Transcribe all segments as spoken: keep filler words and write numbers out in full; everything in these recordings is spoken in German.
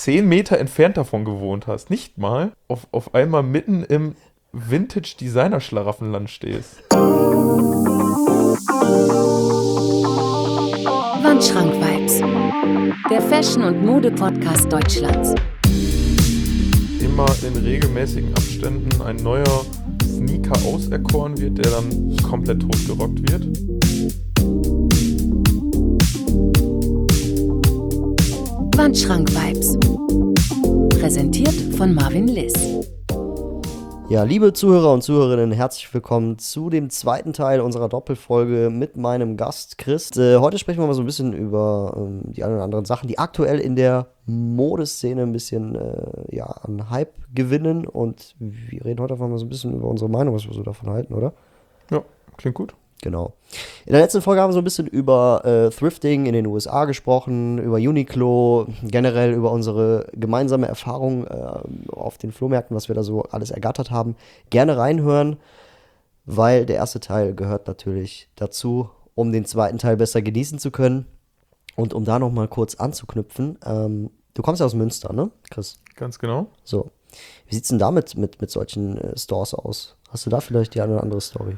zehn Meter entfernt davon gewohnt hast, nicht mal, auf, auf einmal mitten im Vintage-Designer-Schlaraffenland stehst. Wandschrank-Vibes, der Fashion- und Mode-Podcast Deutschlands. Immer in regelmäßigen Abständen ein neuer Sneaker auserkoren wird, der dann komplett totgerockt wird. Wandschrank-Vibes, präsentiert von Marvin Liss. Ja, liebe Zuhörer und Zuhörerinnen, herzlich willkommen zu dem zweiten Teil unserer Doppelfolge mit meinem Gast Chris. Äh, heute sprechen wir mal so ein bisschen über ähm, die ein oder anderen Sachen, die aktuell in der Modeszene ein bisschen äh, ja, an Hype gewinnen. Und wir reden heute einfach mal so ein bisschen über unsere Meinung, was wir so davon halten, oder? Ja, klingt gut. Genau. In der letzten Folge haben wir so ein bisschen über äh, Thrifting in den U S A gesprochen, über Uniqlo, generell über unsere gemeinsame Erfahrung äh, auf den Flohmärkten, was wir da so alles ergattert haben. Gerne reinhören, weil der erste Teil gehört natürlich dazu, um den zweiten Teil besser genießen zu können. Und um da nochmal kurz anzuknüpfen, ähm, du kommst ja aus Münster, ne, Chris? Ganz genau. So. Wie sieht's denn damit mit, mit solchen äh, Stores aus? Hast du da vielleicht die eine oder andere Story?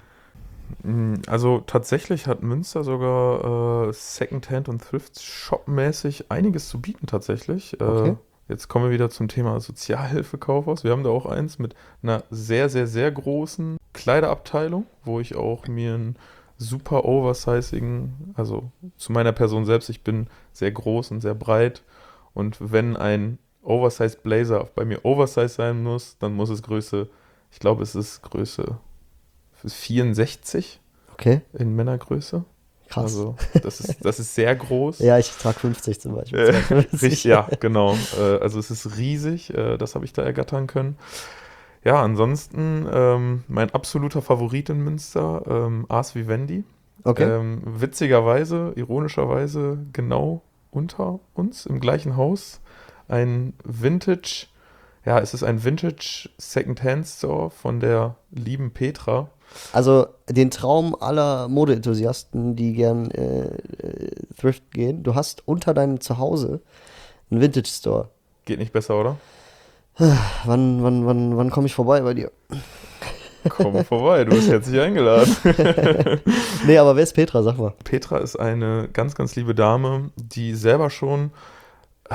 Also tatsächlich hat Münster sogar äh, Secondhand- und Thrift-Shop-mäßig einiges zu bieten tatsächlich. Okay. Äh, jetzt kommen wir wieder zum Thema Sozialhilfekaufhaus. Wir haben da auch eins mit einer sehr, sehr, sehr großen Kleiderabteilung, wo ich auch mir einen super oversizigen, also zu meiner Person selbst, ich bin sehr groß und sehr breit. Und wenn ein Oversized Blazer bei mir Oversize sein muss, dann muss es Größe, ich glaube es ist Größe vierundsechzig Okay. in Männergröße. Krass. Also das ist, das ist sehr groß. Ja, ich trage fünfzig zum Beispiel. Äh, zweiundfünfzig. richtig, ja, genau. Äh, also es ist riesig, äh, das habe ich da ergattern können. Ja, ansonsten ähm, mein absoluter Favorit in Münster, ähm, Ars Vivendi. Okay. Ähm, witzigerweise, ironischerweise genau unter uns im gleichen Haus ein Vintage, ja, es ist ein Vintage Secondhand Store von der lieben Petra. Also den Traum aller Modeenthusiasten, die gern äh, äh, Thrift gehen. Du hast unter deinem Zuhause einen Vintage Store. Geht nicht besser, oder? Wann, wann, wann, wann komme ich vorbei bei dir? Komm vorbei, du bist herzlich eingeladen. Nee, aber wer ist Petra? Sag mal. Petra ist eine ganz, ganz liebe Dame, die selber schon äh,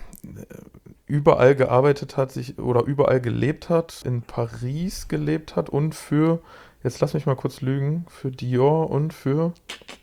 überall gearbeitet hat, sich oder überall gelebt hat, in Paris gelebt hat und für, jetzt lass mich mal kurz lügen, für Dior und für,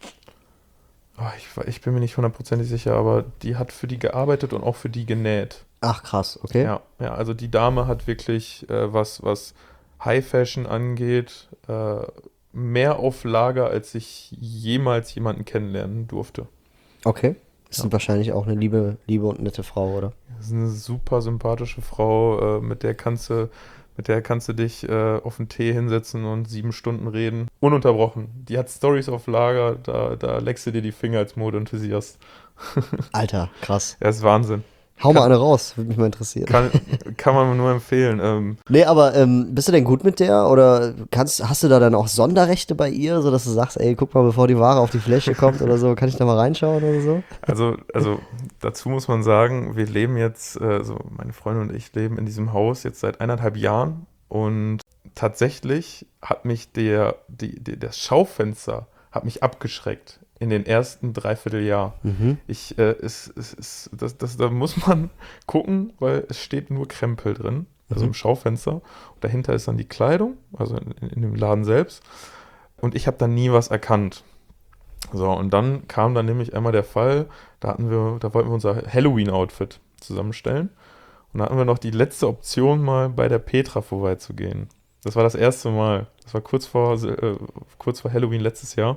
oh, ich, ich bin mir nicht hundertprozentig sicher, aber die hat für die gearbeitet und auch für die genäht. Ach krass, okay. Ja, ja, also die Dame hat wirklich äh, was, was High Fashion angeht, äh, mehr auf Lager, als ich jemals jemanden kennenlernen durfte. Okay. Ist Ja. wahrscheinlich auch eine liebe, liebe und nette Frau, oder? Das ist eine super sympathische Frau, äh, mit der kannst du, mit der kannst du dich äh, auf einen Tee hinsetzen und sieben Stunden reden. Ununterbrochen. Die hat Storys auf Lager, da, da leckst du dir die Finger als Modeenthusiast. Alter, krass. Ja, ist Wahnsinn. Hau mal Kann- eine raus, würde mich mal interessieren. Kann, kann man nur empfehlen. Ähm, Nee, aber ähm, bist du denn gut mit der? Oder kannst, hast du da dann auch Sonderrechte bei ihr, sodass du sagst, ey, guck mal, bevor die Ware auf die Fläche kommt oder so, kann ich da mal reinschauen oder so? Also, also dazu muss man sagen, wir leben jetzt, äh, so meine Freundin und ich leben in diesem Haus jetzt seit eineinhalb Jahren und tatsächlich hat mich der, die, die, das Schaufenster hat mich abgeschreckt in den ersten Dreivierteljahr. Mhm. Ich, äh, es, es, es, das, das, da muss man gucken, weil es steht nur Krempel drin, also Mhm. im Schaufenster. Und dahinter ist dann die Kleidung, also in, in dem Laden selbst. Und ich habe dann nie was erkannt. So, und dann kam dann nämlich einmal der Fall, da hatten wir, da wollten wir unser Halloween-Outfit zusammenstellen. Und da hatten wir noch die letzte Option, mal bei der Petra vorbeizugehen. Das war das erste Mal. Das war kurz vor, äh, kurz vor Halloween letztes Jahr.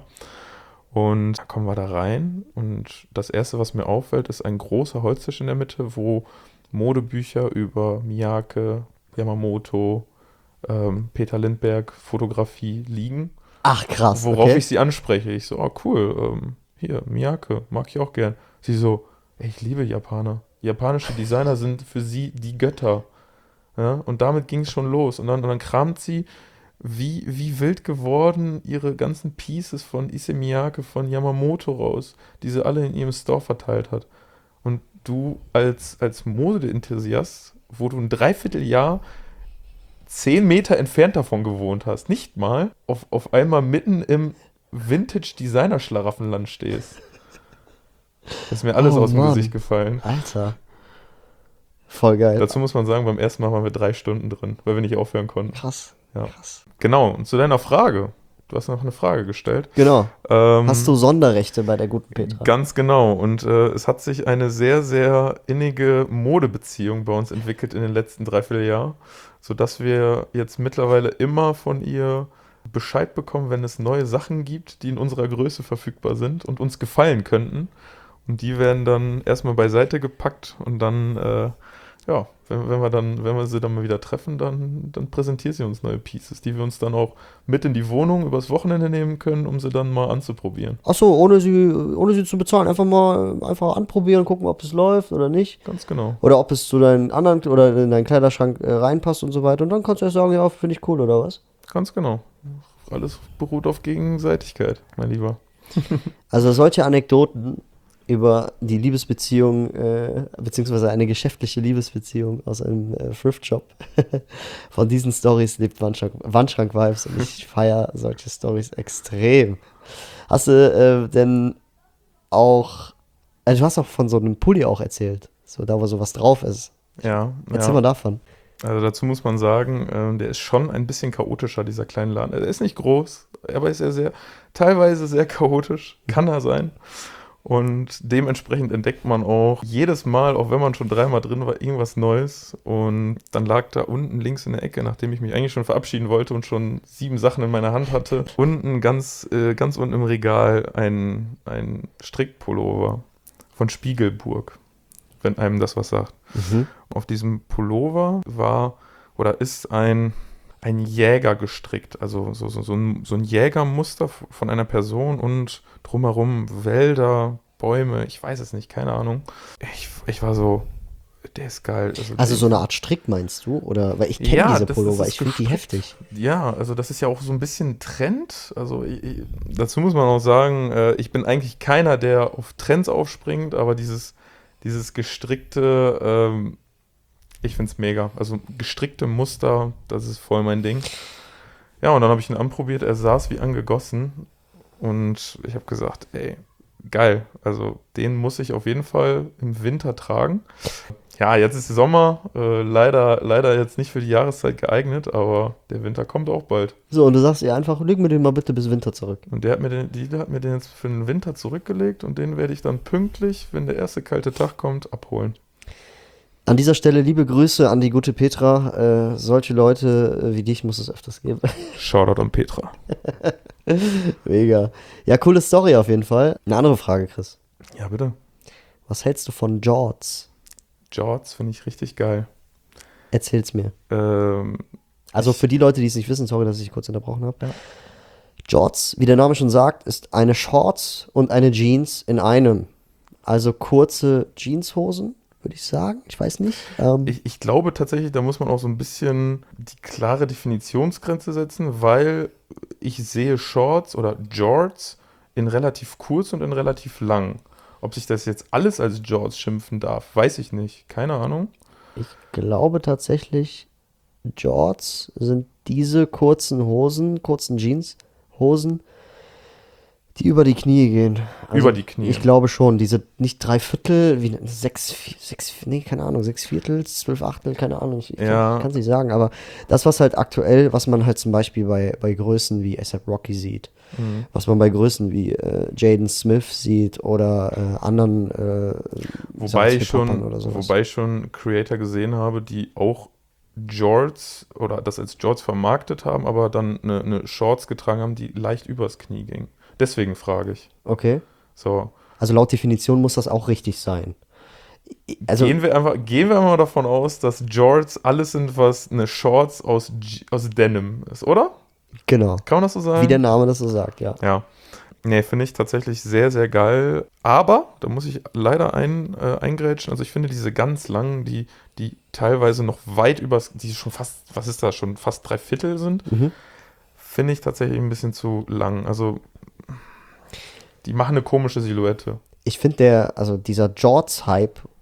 Und da kommen wir da rein. Und das erste, was mir auffällt, ist ein großer Holztisch in der Mitte, wo Modebücher über Miyake, Yamamoto, ähm, Peter Lindbergh, Fotografie liegen. Ach krass, Worauf okay. ich sie anspreche. Ich so, oh cool, ähm, hier, Miyake, mag ich auch gern. Sie so, ey, ich liebe Japaner. Japanische Designer sind für sie die Götter. Ja, und damit ging es schon los. Und dann, und dann kramt sie, wie, wie wild geworden, ihre ganzen Pieces von Issey Miyake, von Yamamoto raus, die sie alle in ihrem Store verteilt hat. Und du als, als Mode-Enthusiast, wo du ein Dreivierteljahr zehn Meter entfernt davon gewohnt hast, nicht mal, auf, auf einmal mitten im Vintage-Designer-Schlaraffenland stehst. Das ist mir alles Oh, aus dem Mann. Gesicht gefallen. Alter. Voll geil. Dazu muss man sagen, beim ersten Mal waren wir drei Stunden drin, weil wir nicht aufhören konnten. Krass. Ja. Krass. Genau, und zu deiner Frage. Du hast noch eine Frage gestellt. Genau. Ähm, Hast du Sonderrechte bei der guten Petra? Ganz genau. Und äh, es hat sich eine sehr, sehr innige Modebeziehung bei uns entwickelt in den letzten Dreivierteljahr, sodass wir jetzt mittlerweile immer von ihr Bescheid bekommen, wenn es neue Sachen gibt, die in unserer Größe verfügbar sind und uns gefallen könnten. Und die werden dann erstmal beiseite gepackt und dann, äh, ja, wenn, wenn wir dann, wenn wir sie dann mal wieder treffen, dann, dann präsentiert sie uns neue Pieces, die wir uns dann auch mit in die Wohnung übers Wochenende nehmen können, um sie dann mal anzuprobieren. Achso, ohne sie, ohne sie zu bezahlen. Einfach mal einfach anprobieren, gucken, ob es läuft oder nicht. Ganz genau. Oder ob es zu deinen anderen oder in deinen Kleiderschrank äh, reinpasst und so weiter. Und dann kannst du erst sagen, ja, finde ich cool oder was? Ganz genau. Alles beruht auf Gegenseitigkeit, mein Lieber. Also solche Anekdoten über die Liebesbeziehung, äh, beziehungsweise eine geschäftliche Liebesbeziehung aus einem äh, Thrift-Shop. Von diesen Stories lebt Wandschrank- Wandschrank-Vibes und ich feiere solche Stories extrem. Hast du äh, denn auch, also du hast auch von so einem Pulli auch erzählt, so da wo sowas drauf ist. Ja, Erzähl ja. mal davon. Also dazu muss man sagen, ähm, der ist schon ein bisschen chaotischer, dieser kleine Laden. Er ist nicht groß, aber ist er sehr, teilweise sehr chaotisch, kann er sein. Und dementsprechend entdeckt man auch jedes Mal, auch wenn man schon dreimal drin war, irgendwas Neues. Und dann lag da unten links in der Ecke, nachdem ich mich eigentlich schon verabschieden wollte und schon sieben Sachen in meiner Hand hatte, unten ganz, äh, ganz unten im Regal ein, ein Strickpullover von Spiegelburg, wenn einem das was sagt. Mhm. Auf diesem Pullover war oder ist ein, ein Jäger gestrickt, also so, so, so, ein, so ein Jägermuster von einer Person und drumherum Wälder, Bäume, ich weiß es nicht, keine Ahnung. Ich, ich war so, der ist geil. Also, Also der, so eine Art Strick meinst du? Oder, weil ich kenne Ja, diese das Pullover, ist ich finde die gestrickt. heftig. Ja, also das ist ja auch so ein bisschen Trend. Also ich, ich, dazu muss man auch sagen, äh, ich bin eigentlich keiner, der auf Trends aufspringt, aber dieses, dieses gestrickte, ähm, ich finde es mega. Also gestrickte Muster, das ist voll mein Ding. Ja, und dann habe ich ihn anprobiert, er saß wie angegossen und ich habe gesagt, ey, geil, also den muss ich auf jeden Fall im Winter tragen. Ja, jetzt ist Sommer, äh, leider, leider jetzt nicht für die Jahreszeit geeignet, aber der Winter kommt auch bald. So, und du sagst ihr einfach, leg mir den mal bitte bis Winter zurück. Und der hat mir den, die hat mir den jetzt für den Winter zurückgelegt und den werde ich dann pünktlich, wenn der erste kalte Tag kommt, abholen. An dieser Stelle liebe Grüße an die gute Petra. Äh, solche Leute äh, wie dich muss es öfters geben. Shoutout an Petra. Mega. Ja, coole Story auf jeden Fall. Eine andere Frage, Chris. Ja, bitte. Was hältst du von Jorts? Jorts finde ich richtig geil. Erzähl's mir. Ähm, Also ich- für die Leute, die es nicht wissen, sorry, dass ich dich kurz unterbrochen habe. Ja. Jorts, wie der Name schon sagt, ist eine Shorts und eine Jeans in einem. Also kurze Jeanshosen, würde ich sagen. Ich weiß nicht. Ähm, Ich, ich glaube tatsächlich, da muss man auch so ein bisschen die klare Definitionsgrenze setzen, weil ich sehe Shorts oder Jorts in relativ kurz und in relativ lang. Ob sich das jetzt alles als Jorts schimpfen darf, weiß ich nicht. Keine Ahnung. Ich glaube tatsächlich, Jorts sind diese kurzen Hosen, kurzen Jeanshosen, die über die Knie gehen. Also Über die Knie. Ich glaube schon, diese nicht drei Viertel, wie sechs, sechs, nee, keine Ahnung, sechs Viertel, zwölf Achtel, keine Ahnung, ich, ich Ja. kann es nicht sagen, aber das, was halt aktuell, was man halt zum Beispiel bei, bei Größen wie A$AP Rocky sieht, Mhm. was man bei Größen wie äh, Jaden Smith sieht oder äh, anderen äh, Wobei ich Hip-Hopern schon, oder sowas. wobei ich schon Creator gesehen habe, die auch Jorts oder das als Jorts vermarktet haben, aber dann eine, eine Shorts getragen haben, die leicht übers Knie ging. Deswegen frage ich. Okay. So. Also laut Definition muss das auch richtig sein. Also, gehen, wir einfach, gehen wir mal davon aus, dass Jorts alles sind, was eine Shorts aus, G- aus Denim ist, oder? genau. Kann man das so sagen? Wie der Name das so sagt, ja. Ja. Nee, finde ich tatsächlich sehr, sehr geil. Aber, da muss ich leider ein, äh, eingrätschen, also ich finde diese ganz langen, die, die teilweise noch weit übers, die schon fast, was ist das, schon fast drei Viertel sind, Mhm. finde ich tatsächlich ein bisschen zu lang. Also, die machen eine komische Silhouette. Ich finde der, also dieser Jorts-Hype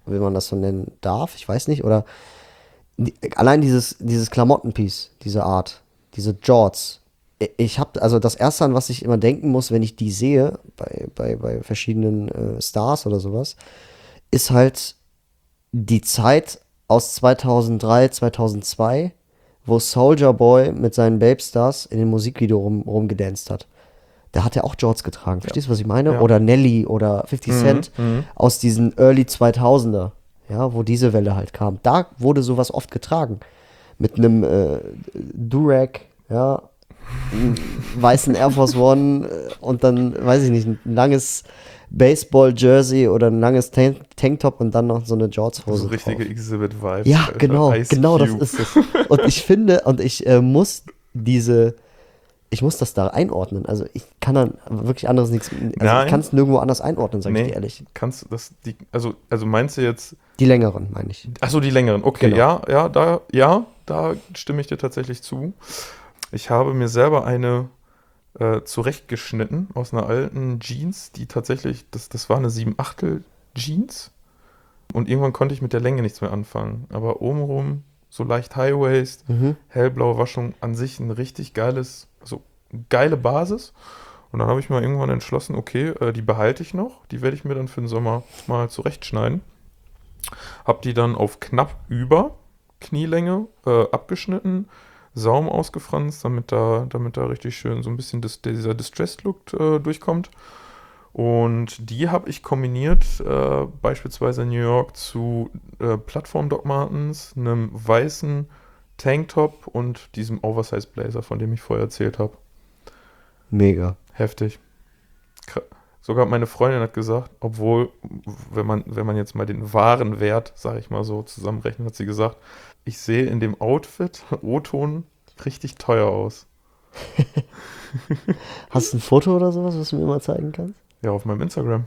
wenn man das so nennen darf, ich weiß nicht, oder die, allein dieses, dieses Klamottenpiece, diese Art, diese Jorts. Ich habe, also das Erste, an was ich immer denken muss, wenn ich die sehe, bei, bei, bei verschiedenen äh, Stars oder sowas, ist halt die Zeit aus zweitausenddrei, zweitausendzwei, wo Soulja Boy mit seinen Babestars in dem Musikvideo rum, rumgedanced hat. Da hat er auch Jorts getragen. Verstehst du, was ich meine? Ja. Oder Nelly oder fifty Cent mhm. aus diesen Early zweitausender, ja, wo diese Welle halt kam. Da wurde sowas oft getragen. Mit einem äh, Durag, ja, einen weißen Air Force One äh, und dann, weiß ich nicht, ein langes Baseball-Jersey oder ein langes Tank Tanktop und dann noch so eine Jorts-Hose So richtige drauf. Exhibit-Vibes. Ja, Alter. genau, Ice genau das Cube. ist es. Und ich finde, und ich äh, muss diese, ich muss das da einordnen. Also ich kann dann wirklich anderes nichts, also Nein. ich kann es nirgendwo anders einordnen, sage ich Nee, dir ehrlich. kannst du das, die, also, also meinst du jetzt, Die längeren, meine ich. achso, die längeren, okay, Genau. ja, ja, da, ja, da stimme ich dir tatsächlich zu. Ich habe mir selber eine äh, zurechtgeschnitten aus einer alten Jeans, die tatsächlich, das, das war eine sieben Achtel Jeans und irgendwann konnte ich mit der Länge nichts mehr anfangen. Aber obenrum so leicht High-Waist, Mhm. hellblaue Waschung, an sich ein richtig geiles, also geile Basis. Und dann habe ich mal irgendwann entschlossen, okay, äh, die behalte ich noch, die werde ich mir dann für den Sommer mal zurechtschneiden. Hab die dann auf knapp über Knielänge äh, abgeschnitten, Saum ausgefranst, damit da, damit da richtig schön so ein bisschen dis- dieser Distressed-Look äh, durchkommt. Und die habe ich kombiniert, äh, beispielsweise in New York zu äh, Plattform-Doc Martens, einem weißen Tanktop und diesem Oversize-Blazer, von dem ich vorher erzählt habe. Mega. Heftig. Kr- Sogar meine Freundin hat gesagt, obwohl, wenn man, wenn man jetzt mal den wahren Wert, sage ich mal so, zusammenrechnet, hat sie gesagt, ich sehe in dem Outfit O-Ton richtig teuer aus. Hast du ein Foto oder sowas, was du mir mal zeigen kannst? Ja, auf meinem Instagram.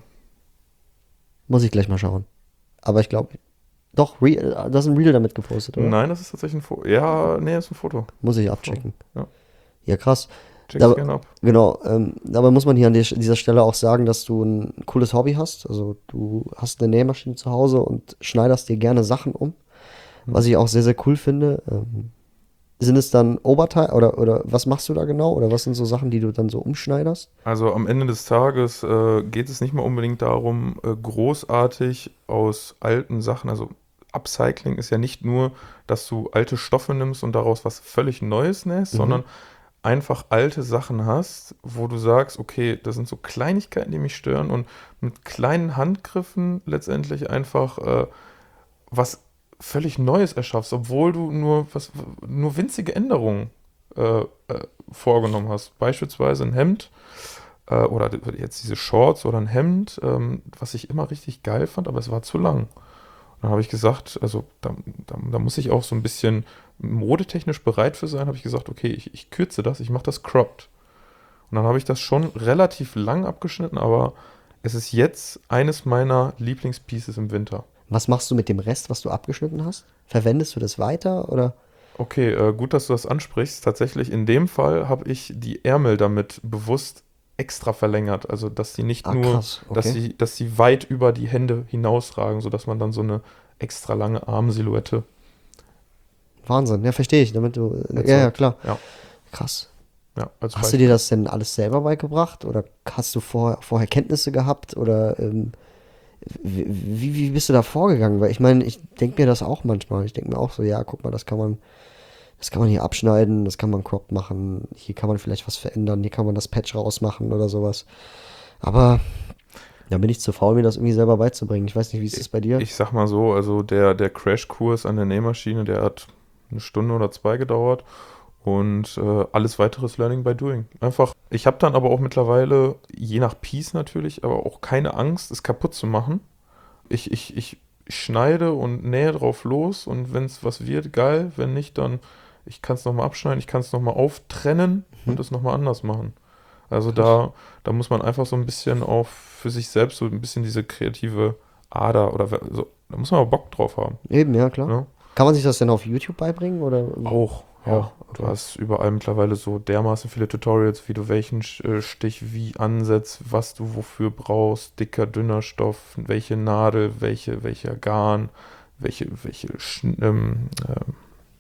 Muss ich gleich mal schauen. Aber ich glaube, doch, Reel, du hast ein Reel damit gepostet, oder? Nein, das ist tatsächlich ein Foto. Ja, nee, das ist ein Foto. Muss ich abchecken. Ja. Ja, krass. Check's Da- gerne ab. Genau, ähm, dabei muss man hier an der, dieser Stelle auch sagen, dass du ein cooles Hobby hast. Also du hast eine Nähmaschine zu Hause und schneiderst dir gerne Sachen um, was ich auch sehr, sehr cool finde. Ähm, sind es dann Oberteil oder, oder was machst du da genau? Oder was sind so Sachen, die du dann so umschneiderst? Also am Ende des Tages äh, geht es nicht mal unbedingt darum, äh, großartig aus alten Sachen, also Upcycling ist ja nicht nur, dass du alte Stoffe nimmst und daraus was völlig Neues nähst, Mhm. sondern einfach alte Sachen hast, wo du sagst, okay, das sind so Kleinigkeiten, die mich stören und mit kleinen Handgriffen letztendlich einfach äh, was völlig Neues erschaffst, obwohl du nur, was, nur winzige Änderungen äh, äh, vorgenommen hast. Beispielsweise ein Hemd äh, oder jetzt diese Shorts oder ein Hemd, ähm, was ich immer richtig geil fand, aber es war zu lang. Dann habe ich gesagt, also da, da, da muss ich auch so ein bisschen modetechnisch bereit für sein, habe ich gesagt, okay, ich, ich kürze das, ich mache das cropped. Und dann habe ich das schon relativ lang abgeschnitten, aber es ist jetzt eines meiner Lieblingspieces im Winter. Was machst du mit dem Rest, was du abgeschnitten hast? Verwendest du das weiter oder? Okay, äh, gut, dass du das ansprichst. Tatsächlich, in dem Fall habe ich die Ärmel damit bewusst extra verlängert. Also, dass sie nicht Ah, nur, krass, okay. dass sie, dass sie weit über die Hände hinausragen, sodass man dann so eine extra lange Armsilhouette. Wahnsinn, ja, verstehe ich. Damit du, ja, erzeugt. ja, klar. Ja, Krass. ja, als Hast du dir das denn alles selber beigebracht oder hast du vorher, vorher Kenntnisse gehabt oder ähm, wie, wie wie bist du da vorgegangen? Weil ich meine, ich denke mir das auch manchmal. Ich denke mir auch so, ja, guck mal, das kann man, das kann man hier abschneiden, das kann man cropped machen, hier kann man vielleicht was verändern, hier kann man das Patch rausmachen oder sowas. Aber da bin ich zu faul, mir das irgendwie selber beizubringen. Ich weiß nicht, wie ist das bei dir? Ich sag mal so, also der, der Crashkurs an der Nähmaschine, der hat eine Stunde oder zwei gedauert und äh, alles weitere ist Learning by Doing. Einfach, ich habe dann aber auch mittlerweile, je nach Piece natürlich, aber auch keine Angst, es kaputt zu machen. Ich, ich, ich schneide und nähe drauf los und wenn es was wird, geil. Wenn nicht, dann, ich kann es nochmal abschneiden, ich kann es nochmal auftrennen Mhm. und es nochmal anders machen. Also da, da muss man einfach so ein bisschen auch für sich selbst so ein bisschen diese kreative Ader oder so, da muss man auch Bock drauf haben. Eben, ja, klar. Ne? Kann man sich das denn auf YouTube beibringen oder? Auch, Ja, Auch. du hast überall mittlerweile so dermaßen viele Tutorials, wie du welchen äh, Stich wie ansetzt, was du wofür brauchst, dicker, dünner Stoff, welche Nadel, welche, welcher Garn, welche, welche Schn- ähm, ähm,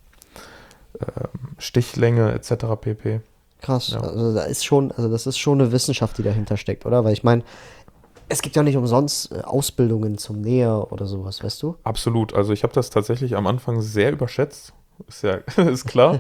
ähm, Stichlänge et cetera pp. Krass. Ja. Also da ist schon, also das ist schon eine Wissenschaft, die dahinter steckt, oder? Weil ich meine, es gibt ja nicht umsonst äh, Ausbildungen zum Näher oder sowas, weißt du? Absolut. Also ich habe das tatsächlich am Anfang sehr überschätzt. Ist ja, ist klar.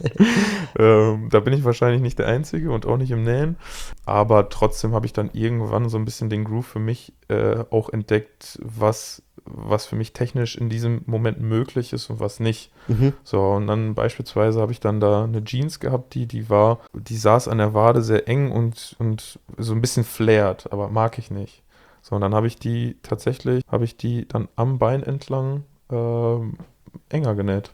ähm, da bin ich wahrscheinlich nicht der Einzige und auch nicht im Nähen. Aber trotzdem habe ich dann irgendwann so ein bisschen den Groove für mich äh, auch entdeckt, was, was für mich technisch in diesem Moment möglich ist und was nicht. Mhm. So, und dann beispielsweise habe ich dann da eine Jeans gehabt, die, die war, die saß an der Wade sehr eng und, und so ein bisschen flared, aber mag ich nicht. So, und dann habe ich die tatsächlich, habe ich die dann am Bein entlang ähm, enger genäht.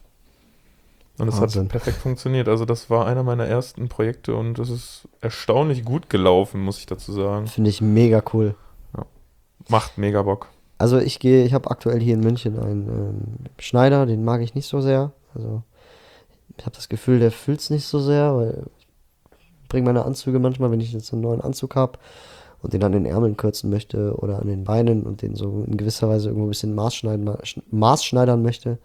Und es Wahnsinn. hat perfekt funktioniert. Also das war einer meiner ersten Projekte und es ist erstaunlich gut gelaufen, muss ich dazu sagen. Finde ich mega cool. Macht mega Bock. Also ich gehe, ich habe aktuell hier in München einen ähm, Schneider, den mag ich nicht so sehr. Also ich habe das Gefühl, der fühlt es nicht so sehr, weil ich bringe meine Anzüge manchmal, wenn ich jetzt einen neuen Anzug habe und den an den Ärmeln kürzen möchte oder an den Beinen und den so in gewisser Weise irgendwo ein bisschen maßschneiden, maßschneidern möchte,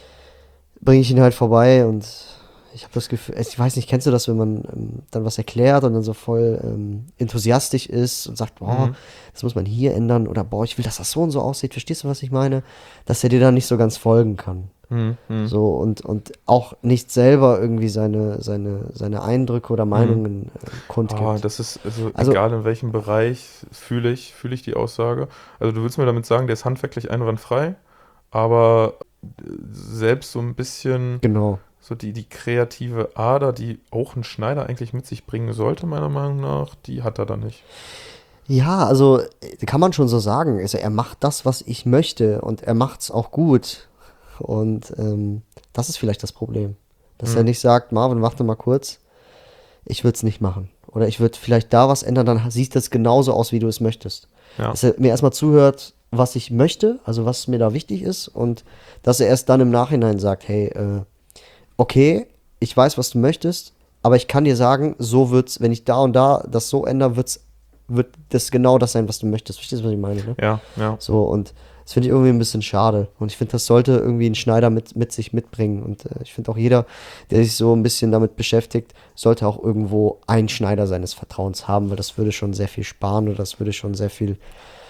bringe ich ihn halt vorbei und ich habe das Gefühl, ich weiß nicht, kennst du das, wenn man ähm, dann was erklärt und dann so voll ähm, enthusiastisch ist und sagt, boah, Mhm. das muss man hier ändern oder boah, ich will, dass das so und so aussieht, verstehst du, was ich meine? Dass er dir dann nicht so ganz folgen kann. Mhm. Mhm. So und, und auch nicht selber irgendwie seine, seine, seine Eindrücke oder Meinungen äh, kundgibt. Ah, das ist, also, Also- egal in welchem Bereich fühle ich, fühle ich die Aussage. Also du willst mir damit sagen, der ist handwerklich einwandfrei, aber äh, selbst so ein bisschen Genau. so die, die kreative Ader, die auch ein Schneider eigentlich mit sich bringen sollte, meiner Meinung nach, die hat er da nicht. Ja, also äh, kann man schon so sagen. Also er macht das, was ich möchte und er macht es auch gut. Und ähm, das ist vielleicht das Problem. Dass er Mhm. nicht sagt, Marvin, warte mal kurz, ich würde es nicht machen. Oder ich würde vielleicht da was ändern, dann sieht das genauso aus, wie du es möchtest. Ja. Dass er mir erstmal zuhört, was ich möchte, also was mir da wichtig ist und dass er erst dann im Nachhinein sagt, hey, äh, okay, ich weiß, was du möchtest, aber ich kann dir sagen, so wird's, wenn ich da und da das so ändere, wird's, wird das genau das sein, was du möchtest. Verstehst du, was ich meine? Ne? Ja, ja. So, und das finde ich irgendwie ein bisschen schade. Und ich finde, das sollte irgendwie ein Schneider mit, mit sich mitbringen. Und äh, ich finde auch jeder, der sich so ein bisschen damit beschäftigt, sollte auch irgendwo einen Schneider seines Vertrauens haben, weil das würde schon sehr viel sparen oder das würde schon sehr viel,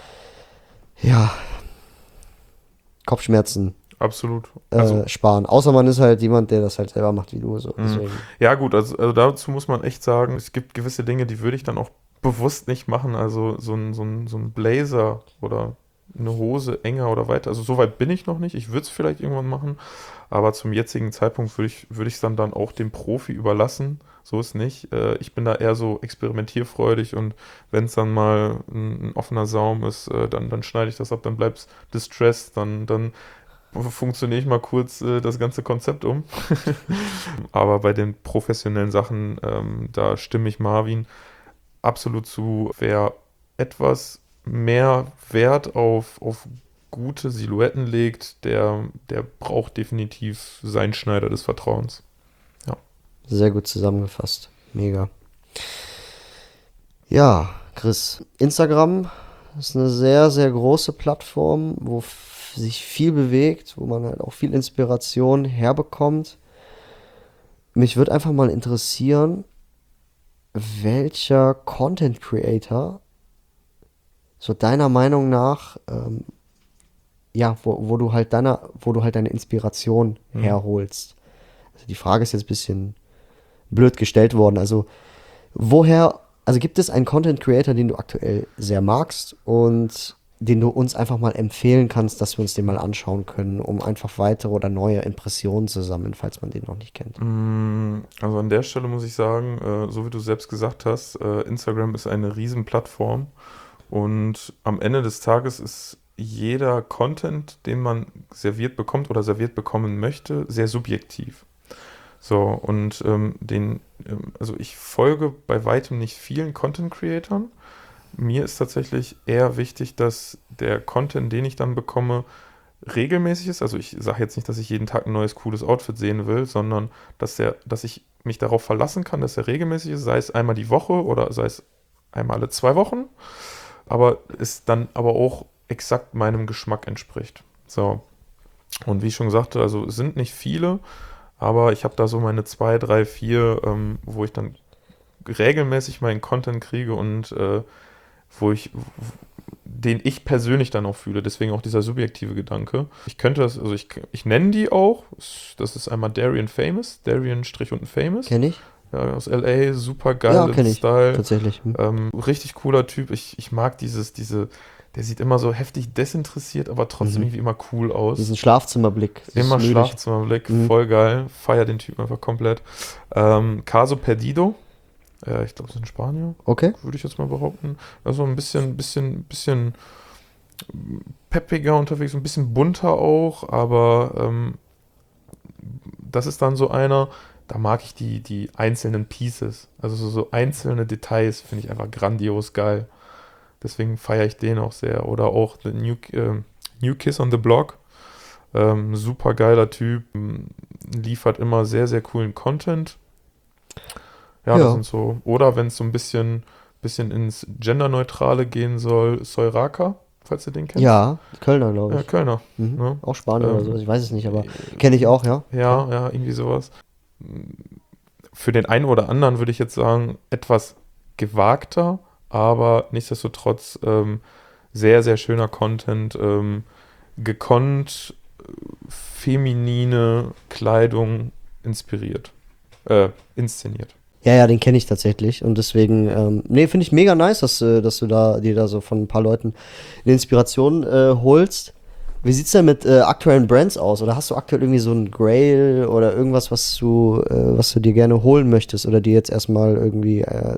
ja, Kopfschmerzen Absolut. äh, Also, sparen. Außer man ist halt jemand, der das halt selber macht wie du. So. Deswegen. ja gut, also, also dazu muss man echt sagen, es gibt gewisse Dinge, die würde ich dann auch bewusst nicht machen. Also so ein, so ein, so ein Blazer oder eine Hose enger oder weiter. Also so weit bin ich noch nicht. Ich würde es vielleicht irgendwann machen, aber zum jetzigen Zeitpunkt würde ich würde ich es dann, dann auch dem Profi überlassen. So ist nicht. Äh, ich bin da eher so experimentierfreudig und wenn es dann mal ein, ein offener Saum ist, äh, dann, dann schneide ich das ab, dann bleibt es distressed, dann, dann funktioniere ich mal kurz äh, das ganze Konzept um. Aber bei den professionellen Sachen, ähm, da stimme ich Marvin absolut zu. Wer etwas mehr Wert auf, auf gute Silhouetten legt, der, der braucht definitiv seinen Schneider des Vertrauens. Sehr gut zusammengefasst. Mega. Ja, Chris, Instagram ist eine sehr, sehr große Plattform, wo f- sich viel bewegt, wo man halt auch viel Inspiration herbekommt. Mich würde einfach mal interessieren, welcher Content Creator so deiner Meinung nach, ähm, ja, wo, wo du halt deiner, wo du halt deine Inspiration Mhm. herholst. Also die Frage ist jetzt ein bisschen blöd gestellt worden. Also woher, also gibt es einen Content Creator, den du aktuell sehr magst und den du uns einfach mal empfehlen kannst, dass wir uns den mal anschauen können, um einfach weitere oder neue Impressionen zu sammeln, falls man den noch nicht kennt? Mm, Also an der Stelle muss ich sagen, äh, so wie du selbst gesagt hast, äh, Instagram ist eine Riesenplattform und am Ende des Tages ist jeder Content, den man serviert bekommt oder serviert bekommen möchte, sehr subjektiv. So, und ähm, den, ähm, also ich folge bei weitem nicht vielen Content-Creatern. Mir ist tatsächlich eher wichtig, dass der Content, den ich dann bekomme, regelmäßig ist. Also ich sage jetzt nicht, dass ich jeden Tag ein neues, cooles Outfit sehen will, sondern dass, der, dass ich mich darauf verlassen kann, dass er regelmäßig ist, sei es einmal die Woche oder sei es einmal alle zwei Wochen, aber es dann aber auch exakt meinem Geschmack entspricht. So. Und wie ich schon sagte, also es sind nicht viele, aber ich habe da so meine zwei, drei, vier, ähm, wo ich dann regelmäßig meinen Content kriege und äh, wo ich, den ich persönlich dann auch fühle, deswegen auch dieser subjektive Gedanke. Ich könnte das, also ich, ich nenne die auch, das ist einmal Darian Famous, Darian Strich unten Famous. Kenn ich? Ja, aus L A, super geil Ja, kenn ich, Style. tatsächlich. Hm. Ähm, richtig cooler Typ, ich, ich mag dieses, diese, der sieht immer so heftig desinteressiert, aber trotzdem Mhm. irgendwie immer cool aus. Diesen Schlafzimmerblick. Das Immer ist müdig. Schlafzimmerblick, Mhm. voll geil, feier den Typen einfach komplett. Ähm, Caso Perdido, äh, ich glaube, das ist in Spanien, Okay. würde ich jetzt mal behaupten. Also ein bisschen, bisschen, bisschen peppiger unterwegs, ein bisschen bunter auch, aber ähm, das ist dann so einer, da mag ich die, die einzelnen Pieces, also so, so einzelne Details finde ich einfach grandios geil. Deswegen feiere ich den auch sehr. Oder auch The New, äh, New Kiss on the Block, ähm, super geiler Typ, liefert immer sehr, sehr coolen Content. Ja, Ja. das sind so, oder wenn es so ein bisschen, bisschen ins Genderneutrale gehen soll, Soiraka, falls du den kennst. Ja, Kölner, glaube Ja, ich. Kölner. Mhm. Ne? Auch Spanien Ähm, oder so, ich weiß es nicht, aber kenne ich auch, ja. Ja, ja, irgendwie sowas. Für den einen oder anderen würde ich jetzt sagen, etwas gewagter, aber nichtsdestotrotz ähm, sehr, sehr schöner Content, ähm, gekonnt, feminine Kleidung inspiriert, äh, inszeniert. Ja, ja, den kenne ich tatsächlich und deswegen, ähm, nee, finde ich mega nice, dass, äh, dass du da dir da so von ein paar Leuten eine Inspiration äh, holst. Wie sieht's denn mit äh, aktuellen Brands aus? Oder hast du aktuell irgendwie so ein Grail oder irgendwas, was du, äh, was du dir gerne holen möchtest oder dir jetzt erstmal irgendwie äh,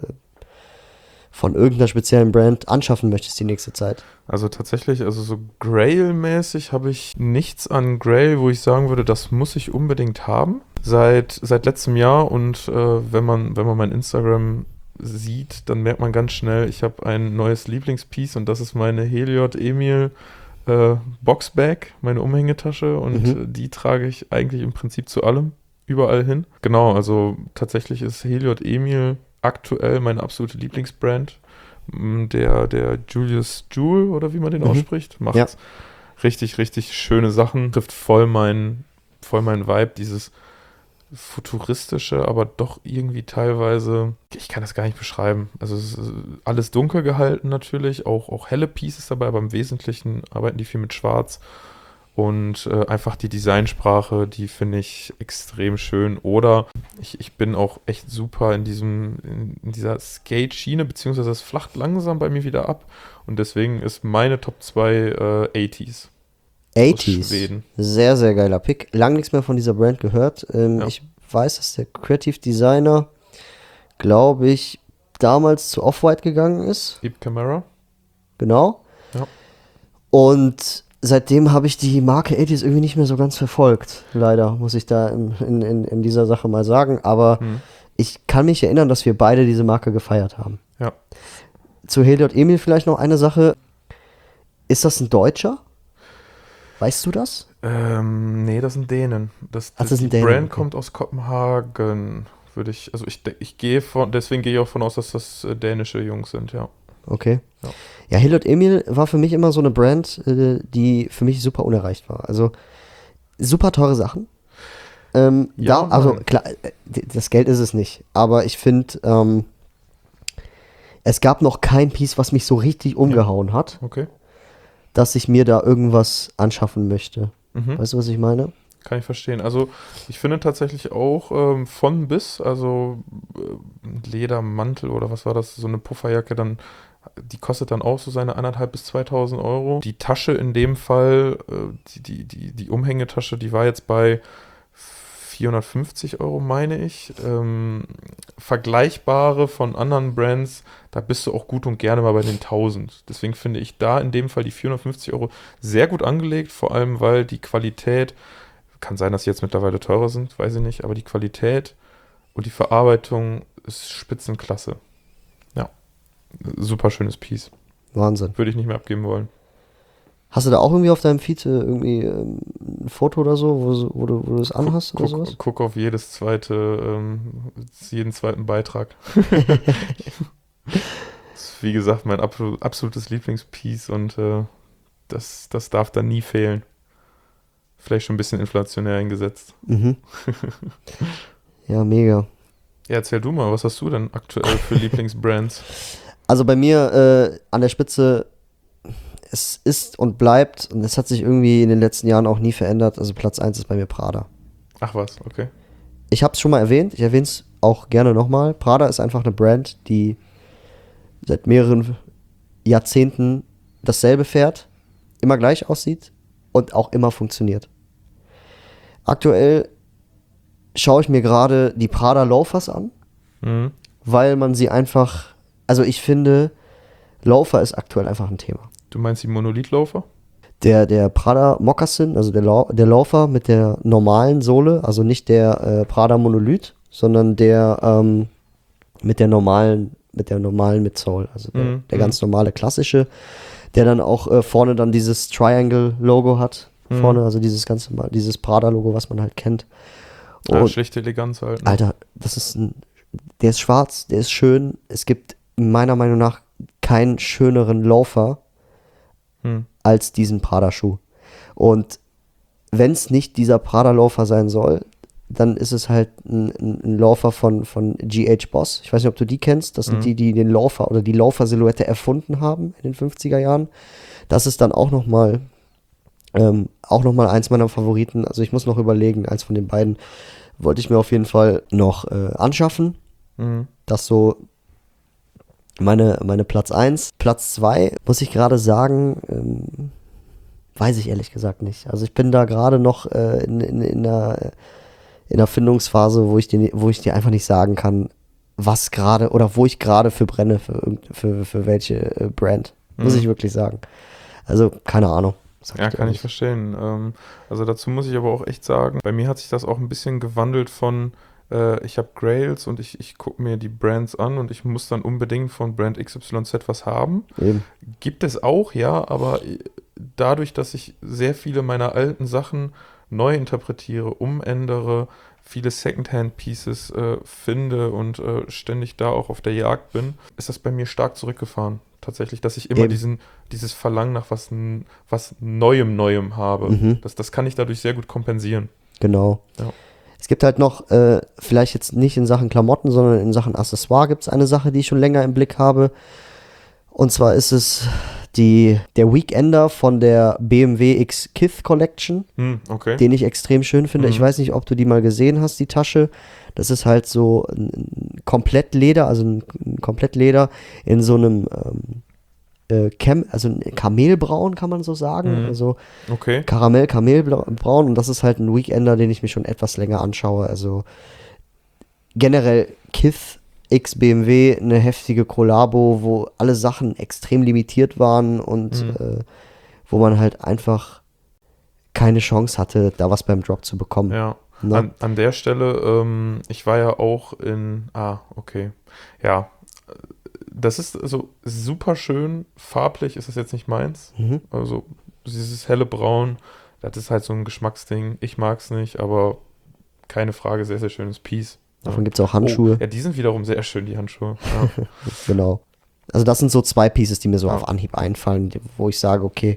von irgendeiner speziellen Brand anschaffen möchtest die nächste Zeit? Also tatsächlich, also so Grail-mäßig habe ich nichts an Grail, wo ich sagen würde, das muss ich unbedingt haben. Seit, seit letztem Jahr und äh, wenn man, wenn man mein Instagram sieht, dann merkt man ganz schnell, ich habe ein neues Lieblingspiece und das ist meine Heliot Emil äh, Boxbag, meine Umhängetasche und Mhm. äh, die trage ich eigentlich im Prinzip zu allem, überall hin. Genau, also tatsächlich ist Heliot Emil aktuell meine absolute Lieblingsbrand. Der, der Julius Jewell, oder wie man den Mhm. ausspricht, macht Ja. richtig, richtig schöne Sachen, trifft voll meinen voll meinen Vibe, dieses futuristische, aber doch irgendwie teilweise, ich kann das gar nicht beschreiben. Also es ist alles dunkel gehalten natürlich, auch, auch helle Pieces dabei, aber im Wesentlichen arbeiten die viel mit Schwarz. Und äh, einfach die Designsprache, die finde ich extrem schön. Oder ich, ich bin auch echt super in diesem, in, in dieser Skate-Schiene, beziehungsweise es flacht langsam bei mir wieder ab. Und deswegen ist meine Top zwei äh, achtziger. achtziger. Schweden. Sehr, sehr geiler Pick. Lang nichts mehr von dieser Brand gehört. Ähm, Ja. Ich weiß, dass der Creative Designer, glaube ich, damals zu Off-White gegangen ist. Deep Camera. Genau. Ja. Und seitdem habe ich die Marke achtziger irgendwie nicht mehr so ganz verfolgt. Leider, muss ich da in, in, in, in dieser Sache mal sagen. Aber Hm. ich kann mich erinnern, dass wir beide diese Marke gefeiert haben. Ja. Zu Heliot Emil vielleicht noch eine Sache. Ist das ein Deutscher? Weißt du das? Ähm, nee, das sind Dänen. Das, Ach, das die sind Dänen, Brand okay. kommt aus Kopenhagen, würde ich, also ich, de- ich gehe von, deswegen gehe ich auch von aus, dass das äh, dänische Jungs sind, ja. Okay. Ja. Ja, Heliot Emil war für mich immer so eine Brand, äh, die für mich super unerreicht war. Also super teure Sachen. Ähm, Ja, da, also nein. klar, äh, d- das Geld ist es nicht. Aber ich finde, ähm, es gab noch kein Piece, was mich so richtig umgehauen hat, Okay. dass ich mir da irgendwas anschaffen möchte. Mhm. Weißt du, was ich meine? Kann ich verstehen. Also ich finde tatsächlich auch ähm, von bis, also äh, Ledermantel oder was war das, so eine Pufferjacke, dann, die kostet dann auch so seine anderthalb bis zweitausend Euro. Die Tasche in dem Fall, äh, die, die, die, die Umhängetasche, die war jetzt bei vierhundertfünfzig Euro, meine ich. Ähm, vergleichbare von anderen Brands, da bist du auch gut und gerne mal bei den tausend. Deswegen finde ich da in dem Fall die vierhundertfünfzig Euro sehr gut angelegt, vor allem weil die Qualität, kann sein, dass sie jetzt mittlerweile teurer sind, weiß ich nicht, aber die Qualität und die Verarbeitung ist Spitzenklasse. Ja, super schönes Piece. Wahnsinn. Würde ich nicht mehr abgeben wollen. Hast du da auch irgendwie auf deinem Feed äh, irgendwie ähm, ein Foto oder so, wo, so- wo du wo du es anhast oder Guck, sowas? guck auf jedes zweite, ähm, jeden zweiten Beitrag. Das ist, wie gesagt, mein absol- absolutes Lieblingspiece und äh, das, das darf da nie fehlen. Vielleicht schon ein bisschen inflationär eingesetzt. Mhm. Ja, mega. Ja, erzähl du mal, was hast du denn aktuell für Lieblingsbrands? Also bei mir äh, an der Spitze, es ist und bleibt, und es hat sich irgendwie in den letzten Jahren auch nie verändert, also Platz eins ist bei mir Prada. Ach was, okay. Ich habe es schon mal erwähnt, ich erwähne es auch gerne nochmal. Prada ist einfach eine Brand, die seit mehreren Jahrzehnten dasselbe fährt, immer gleich aussieht und auch immer funktioniert. Aktuell schaue ich mir gerade die Prada Loafers an, Mhm. weil man sie einfach, also ich finde, Loafer ist aktuell einfach ein Thema. Du meinst die Monolith-Loafer? Der, der Prada Moccasin, also der, Lau der Laufer mit der normalen Sohle, also nicht der äh, Prada Monolith, sondern der ähm, mit der normalen, mit der normalen Midsole, also der, Mhm, der mhm. ganz normale klassische, der dann auch äh, vorne dann dieses Triangle-Logo hat, Mhm. vorne, also dieses ganze, dieses Prada-Logo, was man halt kennt. Ja, Und schlichte Eleganz halt. Ne? Alter, das ist ein, der ist schwarz, der ist schön. Es gibt meiner Meinung nach keinen schöneren Laufer Hm. als diesen Prada-Schuh. Und wenn es nicht dieser Prada-Laufer sein soll, dann ist es halt ein, ein, ein Laufer von, von G H Boss. Ich weiß nicht, ob du die kennst. Das sind Mhm. die, die den Laufer oder die Laufer-Silhouette erfunden haben in den fünfziger Jahren. Das ist dann auch nochmal ähm, auch noch mal eins meiner Favoriten. Also ich muss noch überlegen, eins von den beiden wollte ich mir auf jeden Fall noch äh, anschaffen. Mhm. Das so meine, meine Platz eins. Platz zwei muss ich gerade sagen, ähm, weiß ich ehrlich gesagt nicht. Also ich bin da gerade noch äh, in, in, in, der, in der Findungsphase, wo ich, dir, wo ich dir einfach nicht sagen kann, was gerade oder wo ich gerade für brenne, für, irgend- für, für welche äh, Brand. Muss Mhm. ich wirklich sagen. Also keine Ahnung. Sag Ja, dir kann ich ehrlich. verstehen. Ähm, also dazu muss ich aber auch echt sagen, bei mir hat sich das auch ein bisschen gewandelt von, äh, ich habe Grails und ich, ich gucke mir die Brands an und ich muss dann unbedingt von Brand X Y Z was haben. Eben. Gibt es auch, ja, aber äh, dadurch, dass ich sehr viele meiner alten Sachen neu interpretiere, umändere, viele Secondhand-Pieces äh, finde und äh, ständig da auch auf der Jagd bin, ist das bei mir stark zurückgefahren. Tatsächlich, dass ich immer Eben. diesen, dieses Verlangen nach was, n- was Neuem, Neuem habe. Mhm. Das, das kann ich dadurch sehr gut kompensieren. Genau. Ja. Es gibt halt noch, äh, vielleicht jetzt nicht in Sachen Klamotten, sondern in Sachen Accessoire gibt es eine Sache, die ich schon länger im Blick habe. Und zwar ist es die, der Weekender von der B M W X Kith Collection, Hm, okay. den ich extrem schön finde. Ich Mhm. weiß nicht, ob du die mal gesehen hast, die Tasche. Das ist halt so ein, ein Komplettleder, also ein, ein Komplettleder in so einem ähm, äh, Cam, also ein Kamelbraun, kann man so sagen. Mhm. Also Okay. Karamell, Kamelbraun, und das ist halt ein Weekender, den ich mir schon etwas länger anschaue. Also generell Kith X B M W, eine heftige Kollabo, wo alle Sachen extrem limitiert waren und Mhm. äh, wo man halt einfach keine Chance hatte, da was beim Drop zu bekommen. Ja. Ne? An, an der Stelle, ähm, ich war ja auch in, ah, okay. Ja, das ist also super schön. Farblich ist das jetzt nicht meins. Mhm. Also dieses helle Braun, das ist halt so ein Geschmacksding. Ich mag es nicht, aber keine Frage, sehr, sehr schönes Piece. Davon gibt es auch Handschuhe. Oh, ja, die sind wiederum sehr schön, die Handschuhe. Ja. Genau. Also das sind so zwei Pieces, die mir so Ja. auf Anhieb einfallen, die- wo ich sage, okay,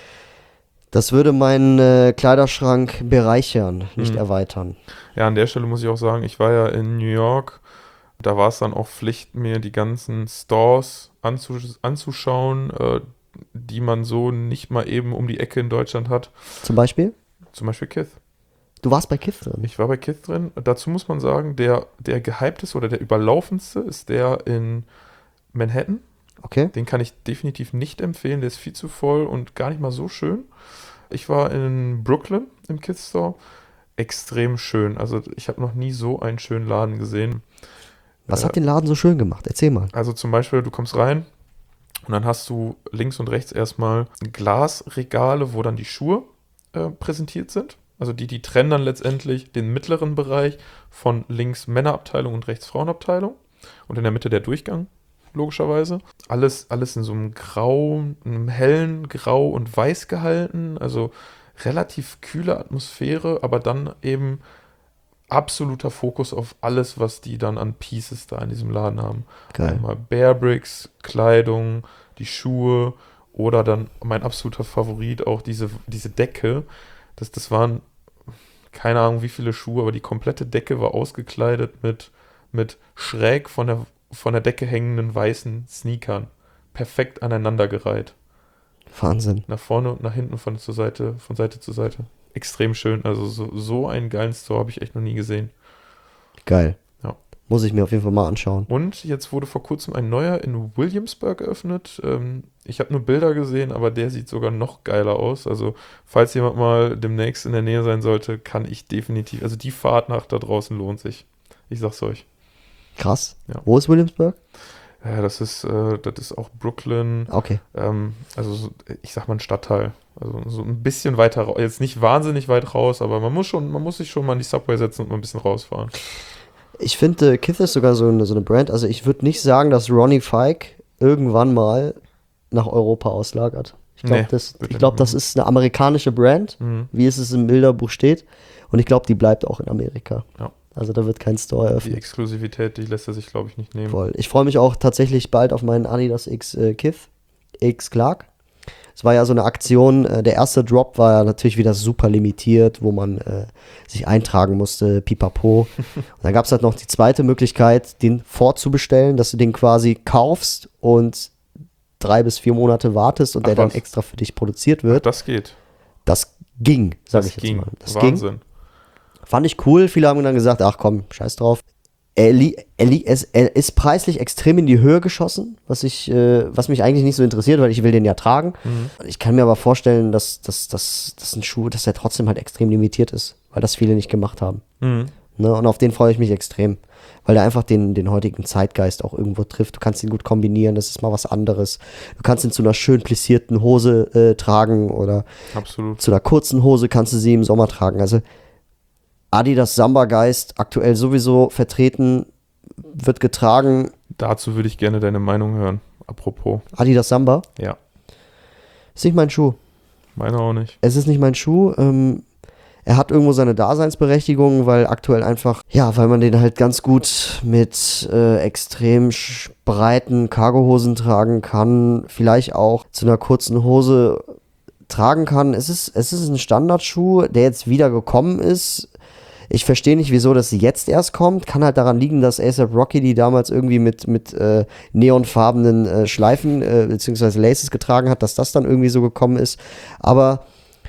das würde meinen äh, Kleiderschrank bereichern, nicht Mhm. erweitern. Ja, an der Stelle muss ich auch sagen, ich war ja in New York. Da war es dann auch Pflicht, mir die ganzen Stores anzusch anzuschauen, äh, die man so nicht mal eben um die Ecke in Deutschland hat. Zum Beispiel, Zum Beispiel Kith. du warst bei Kith drin. Ich war bei Kith drin. Dazu muss man sagen, der, der gehypteste oder der überlaufendste ist der in Manhattan. Okay. Den kann ich definitiv nicht empfehlen. Der ist viel zu voll und gar nicht mal so schön. Ich war in Brooklyn im Kith Store. Extrem schön. Also ich habe noch nie so einen schönen Laden gesehen. Was Äh, hat den Laden so schön gemacht? Erzähl mal. Also zum Beispiel, du kommst rein und dann hast du links und rechts erstmal Glasregale, wo dann die Schuhe äh, präsentiert sind. Also die, die trennen dann letztendlich den mittleren Bereich von links Männerabteilung und rechts Frauenabteilung. Und in der Mitte der Durchgang, logischerweise. alles, alles in so einem Grau, einem hellen Grau und Weiß gehalten. Also relativ kühle Atmosphäre, aber dann eben absoluter Fokus auf alles, was die dann an Pieces da in diesem Laden haben. Geil. Einmal Bearbricks, Kleidung, die Schuhe oder dann mein absoluter Favorit auch diese, diese Decke. Das, das waren keine Ahnung wie viele Schuhe, aber die komplette Decke war ausgekleidet mit, mit schräg von der, von der Decke hängenden weißen Sneakern. Perfekt aneinandergereiht. Wahnsinn. Nach vorne und nach hinten von, zur Seite, von Seite zu Seite. Extrem schön. Also so, so einen geilen Store habe ich echt noch nie gesehen. Geil. Ja. Muss ich mir auf jeden Fall mal anschauen. Und jetzt wurde vor kurzem ein neuer in Williamsburg eröffnet. Ähm, ich habe nur Bilder gesehen, aber der sieht sogar noch geiler aus. Also falls jemand mal demnächst in der Nähe sein sollte, kann ich definitiv, also die Fahrt nach da draußen lohnt sich. Ich sag's euch. Krass. Ja. Wo ist Williamsburg? Ja, das ist, äh, das ist auch Brooklyn. Okay. Ähm, also so, ich sag mal ein Stadtteil. Also so ein bisschen weiter raus. Jetzt nicht wahnsinnig weit raus, aber man muss schon, man muss sich schon mal in die Subway setzen und mal ein bisschen rausfahren. Ich finde, äh, Kith ist sogar so eine, so eine Brand. Also ich würde nicht sagen, dass Ronnie Fike irgendwann mal nach Europa auslagert. Ich glaube, Nee, das, bitte ich glaub, nicht. das ist eine amerikanische Brand, Mhm. wie es es im Bilderbuch steht. Und ich glaube, die bleibt auch in Amerika. Ja. Also da wird kein Store Die eröffnet. Exklusivität, die lässt er sich, glaube ich, nicht nehmen. Voll. Ich freue mich auch tatsächlich bald auf meinen Adidas X äh, Kith, X Clark. Es war ja so eine Aktion, äh, der erste Drop war ja natürlich wieder super limitiert, wo man äh, sich eintragen musste, pipapo. Und dann gab es halt noch die zweite Möglichkeit, den vorzubestellen, dass du den quasi kaufst und drei bis vier Monate wartest und Ach, der dann was? extra für dich produziert Ach, wird. das geht. Das ging, sag Das ich jetzt ging. mal. Das ging. Wahnsinn. Fand ich cool. Viele haben dann gesagt, ach komm, scheiß drauf. Er, li er, li es, er ist preislich extrem in die Höhe geschossen, was, ich, äh, was mich eigentlich nicht so interessiert, weil ich will den ja tragen. Mhm. Ich kann mir aber vorstellen, dass, dass, dass, dass ein Schuh, dass der trotzdem halt extrem limitiert ist, weil das viele nicht gemacht haben. Mhm. Ne? Und auf den freue ich mich extrem, weil der einfach den, den heutigen Zeitgeist auch irgendwo trifft. Du kannst ihn gut kombinieren, das ist mal was anderes. Du kannst ihn zu einer schön plissierten Hose äh, tragen oder Absolut. zu einer kurzen Hose kannst du sie im Sommer tragen. Also Adidas Samba-Geist, aktuell sowieso vertreten, wird getragen. Dazu würde ich gerne deine Meinung hören. Apropos. Adidas Samba Ja, ist nicht mein Schuh. meine auch nicht. Es ist nicht mein Schuh. Ähm, er hat irgendwo seine Daseinsberechtigung, weil aktuell einfach, ja, weil man den halt ganz gut mit äh, extrem sch- breiten Cargohosen tragen kann. Vielleicht auch zu einer kurzen Hose tragen kann. Es ist, es ist ein Standardschuh, der jetzt wieder gekommen ist. Ich verstehe nicht, wieso das jetzt erst kommt. Kann halt daran liegen, dass A$AP Rocky die damals irgendwie mit, mit äh, neonfarbenen äh, Schleifen äh, bzw. Laces getragen hat, dass das dann irgendwie so gekommen ist. Aber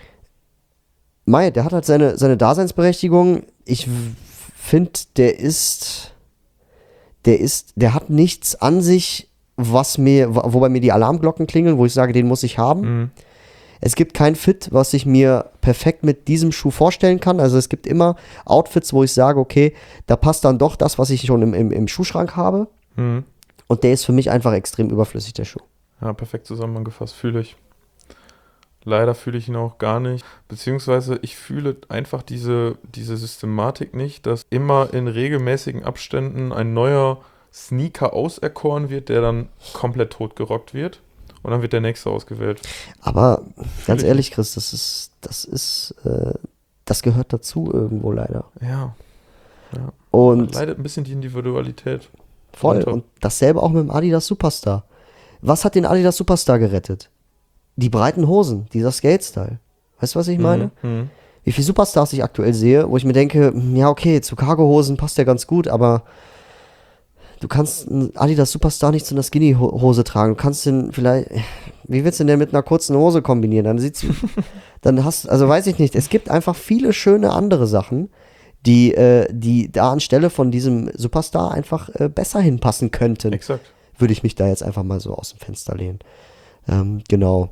Mai, der hat halt seine, seine Daseinsberechtigung. Ich finde, der ist, der ist, der hat nichts an sich, was mir, wo- wobei mir die Alarmglocken klingeln, wo ich sage, den muss ich haben. Mhm. Es gibt kein Fit, was ich mir perfekt mit diesem Schuh vorstellen kann. Also es gibt immer Outfits, wo ich sage, okay, da passt dann doch das, was ich schon im, im, im Schuhschrank habe. Mhm. Und der ist für mich einfach extrem überflüssig, der Schuh. Ja, perfekt zusammengefasst, fühle ich. Leider fühle ich ihn auch gar nicht. Beziehungsweise ich fühle einfach diese, diese Systematik nicht, dass immer in regelmäßigen Abständen ein neuer Sneaker auserkoren wird, der dann komplett totgerockt wird. Und dann wird der nächste ausgewählt. Aber ganz ich ehrlich, Chris, das ist, das ist, äh, das gehört dazu irgendwo leider. Ja. ja. Und Leidet ein bisschen die Individualität. voll. runter. Und dasselbe auch mit dem Adidas Superstar. Was hat den Adidas Superstar gerettet? Die breiten Hosen, dieser Skate-Style. Weißt du, was ich meine? Mhm. Mhm. Wie viele Superstars ich aktuell sehe, wo ich mir denke, hm, ja, okay, zu Cargo-Hosen passt der ganz gut, aber du kannst einen Adidas Superstar nicht zu einer Skinny-Hose tragen. Du kannst den vielleicht, wie willst du denn mit einer kurzen Hose kombinieren? Dann sieht's, dann hast, also weiß ich nicht. Es gibt einfach viele schöne andere Sachen, die, äh, die da anstelle von diesem Superstar einfach äh, besser hinpassen könnten. Exakt. Würde ich mich da jetzt einfach mal so aus dem Fenster lehnen. Ähm, genau.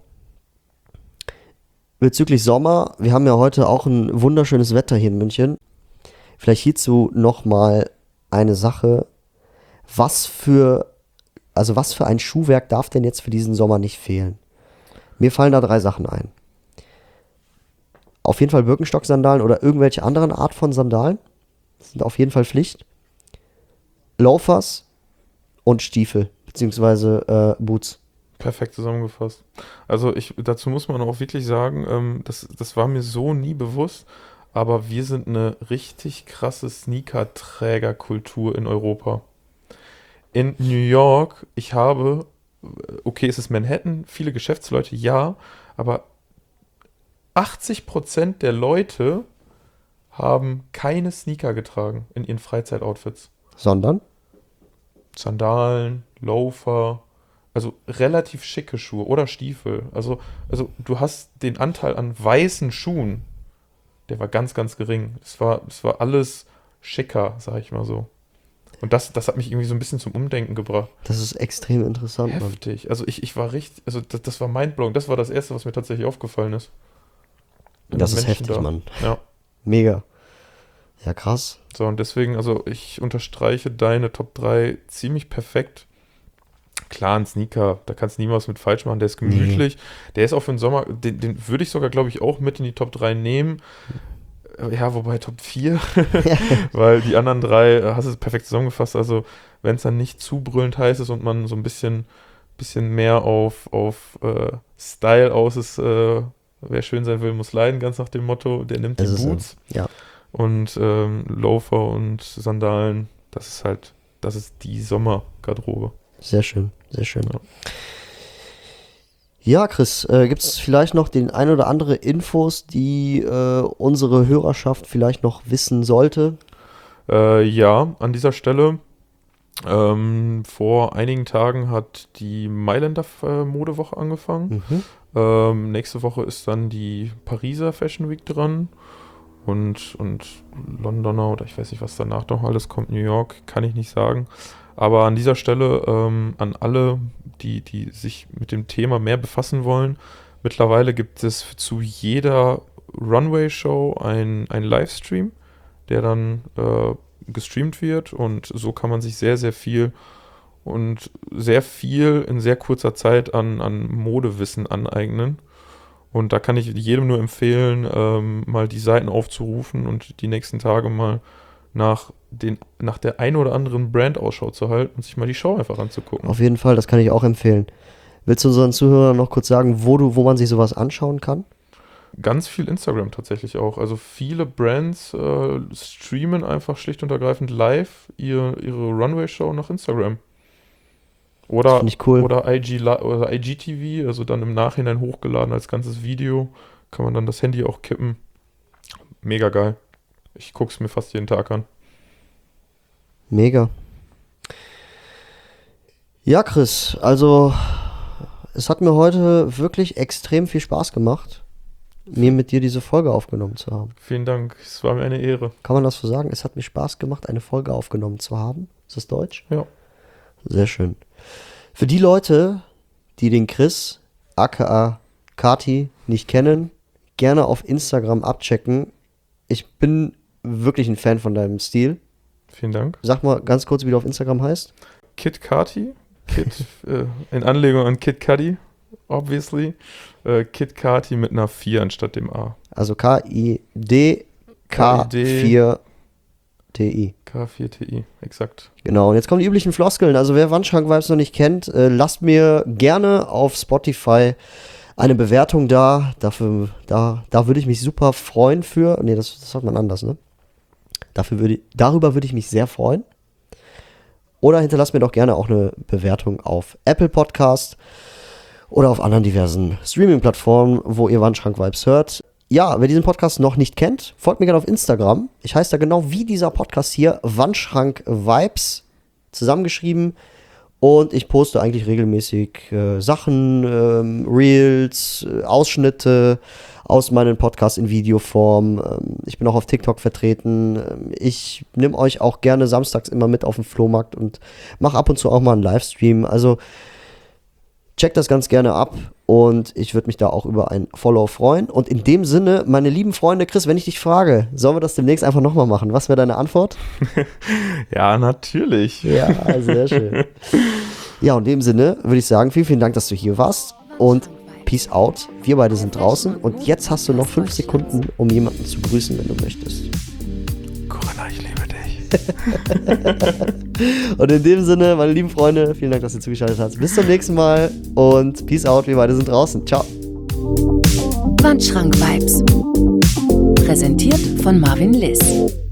Bezüglich Sommer, wir haben ja heute auch ein wunderschönes Wetter hier in München. Vielleicht hierzu nochmal eine Sache. Was für, also was für ein Schuhwerk darf denn jetzt für diesen Sommer nicht fehlen? Mir fallen da drei Sachen ein. Auf jeden Fall Birkenstock-Sandalen oder irgendwelche anderen Art von Sandalen. Das sind auf jeden Fall Pflicht. Loafers und Stiefel, beziehungsweise äh, Boots. Perfekt zusammengefasst. Also ich, dazu muss man auch wirklich sagen, ähm, das, das war mir so nie bewusst, aber wir sind eine richtig krasse Sneaker-Trägerkultur in Europa. In New York, ich habe, okay, es ist Manhattan, viele Geschäftsleute, ja, aber achtzig Prozent der Leute haben keine Sneaker getragen in ihren Freizeitoutfits. Sondern? Sandalen, Loafer, also relativ schicke Schuhe oder Stiefel. Also, also du hast den Anteil an weißen Schuhen, der war ganz, ganz gering. Es war, es war alles schicker, sag ich mal so. Und das, das hat mich irgendwie so ein bisschen zum Umdenken gebracht. Das ist extrem interessant, Mann. Heftig. Also ich, ich war richtig, also das, das war mindblowing. Das war das Erste, was mir tatsächlich aufgefallen ist. Das ist Menschen heftig, da. Mann. Ja. Mega. Ja, krass. So, und deswegen, also ich unterstreiche deine Top drei ziemlich perfekt. Klar, ein Sneaker, da kannst du niemals mit falsch machen, der ist gemütlich. Nee. Der ist auch für den Sommer, den, den würde ich sogar, glaube ich, auch mit in die Top drei nehmen. Ja, wobei Top vier, weil die anderen drei, hast du es perfekt zusammengefasst, also wenn es dann nicht zu brüllend heiß ist und man so ein bisschen, bisschen mehr auf, auf äh, Style aus ist, äh, wer schön sein will, muss leiden, ganz nach dem Motto, der nimmt die Boots. So. Ja. Und ähm, Loafer und Sandalen, das ist halt, das ist die Sommergarderobe. Sehr schön, sehr schön. Ja, ja Chris, äh, gibt es vielleicht noch den ein oder andere Infos, die äh, unsere Hörerschaft vielleicht noch wissen sollte? Äh, ja, an dieser Stelle, ähm, vor einigen Tagen hat die Mailänder äh, Modewoche angefangen. Mhm. Ähm, nächste Woche ist dann die Pariser Fashion Week dran. Und, und Londoner oder ich weiß nicht, was danach noch alles kommt, New York, kann ich nicht sagen. Aber an dieser Stelle ähm, an alle, die, die sich mit dem Thema mehr befassen wollen, mittlerweile gibt es zu jeder Runway-Show ein, ein Livestream, der dann äh, gestreamt wird und so kann man sich sehr, sehr viel und sehr viel in sehr kurzer Zeit an, an Modewissen aneignen. Und da kann ich jedem nur empfehlen, ähm, mal die Seiten aufzurufen und die nächsten Tage mal nach, den, nach der ein oder anderen Brand Ausschau zu halten und sich mal die Show einfach anzugucken. Auf jeden Fall, das kann ich auch empfehlen. Willst du unseren Zuhörern noch kurz sagen, wo, du, wo man sich sowas anschauen kann? Ganz viel Instagram tatsächlich auch. Also viele Brands äh, streamen einfach schlicht und ergreifend live ihr, ihre Runway-Show nach Instagram. Oder, das ich cool. oder, I G, oder I G T V, also dann im Nachhinein hochgeladen als ganzes Video. Kann man dann das Handy auch kippen. Mega geil. Ich gucke es mir fast jeden Tag an. Mega. Ja, Chris, also es hat mir heute wirklich extrem viel Spaß gemacht, mir mit dir diese Folge aufgenommen zu haben. Vielen Dank, es war mir eine Ehre. Kann man das so sagen? Es hat mir Spaß gemacht, eine Folge aufgenommen zu haben. Ist das Deutsch? Ja. Sehr schön. Für die Leute, die den Chris, aka Kati, nicht kennen, gerne auf Instagram abchecken. Ich bin wirklich ein Fan von deinem Stil. Vielen Dank. Sag mal ganz kurz, wie du auf Instagram heißt. Kid Kati. Kid, äh, in Anlehnung an Kid Cudi, obviously. Äh, Kid Kati mit einer vier anstatt dem A. Also K I D K vier T I. K vier T I, exakt. Genau, und jetzt kommen die üblichen Floskeln. Also wer Wandschrank-Vibes noch nicht kennt, äh, lasst mir gerne auf Spotify eine Bewertung da. Dafür, da, da würde ich mich super freuen für. Nee, das, das hat man anders, ne? Dafür würde, darüber würde ich mich sehr freuen. Oder hinterlasst mir doch gerne auch eine Bewertung auf Apple Podcast oder auf anderen diversen Streaming-Plattformen, wo ihr Wandschrank-Vibes hört. Ja, wer diesen Podcast noch nicht kennt, folgt mir gerne auf Instagram. Ich heiße da genau wie dieser Podcast hier, Wandschrank-Vibes, zusammengeschrieben. Und ich poste eigentlich regelmäßig äh, Sachen, ähm, Reels, äh, Ausschnitte aus meinen Podcasts in Videoform. Ähm, ich bin auch auf TikTok vertreten. Ähm, ich nehme euch auch gerne samstags immer mit auf den Flohmarkt und mache ab und zu auch mal einen Livestream. Also checkt das ganz gerne ab und ich würde mich da auch über ein Follow freuen. Und in dem Sinne, meine lieben Freunde, Chris, wenn ich dich frage, sollen wir das demnächst einfach nochmal machen? Was wäre deine Antwort? Ja, natürlich. Ja, sehr schön. Ja, und in dem Sinne würde ich sagen, vielen, vielen Dank, dass du hier warst und Peace out. Wir beide sind draußen und jetzt hast du noch fünf Sekunden, um jemanden zu grüßen, wenn du möchtest. Corinna, ich liebe dich. Und in dem Sinne, meine lieben Freunde, vielen Dank, dass ihr zugeschaltet habt. Bis zum nächsten Mal und Peace out, wir beide sind draußen. Ciao. Wandschrank-Vibes. Präsentiert von Marvin Liss.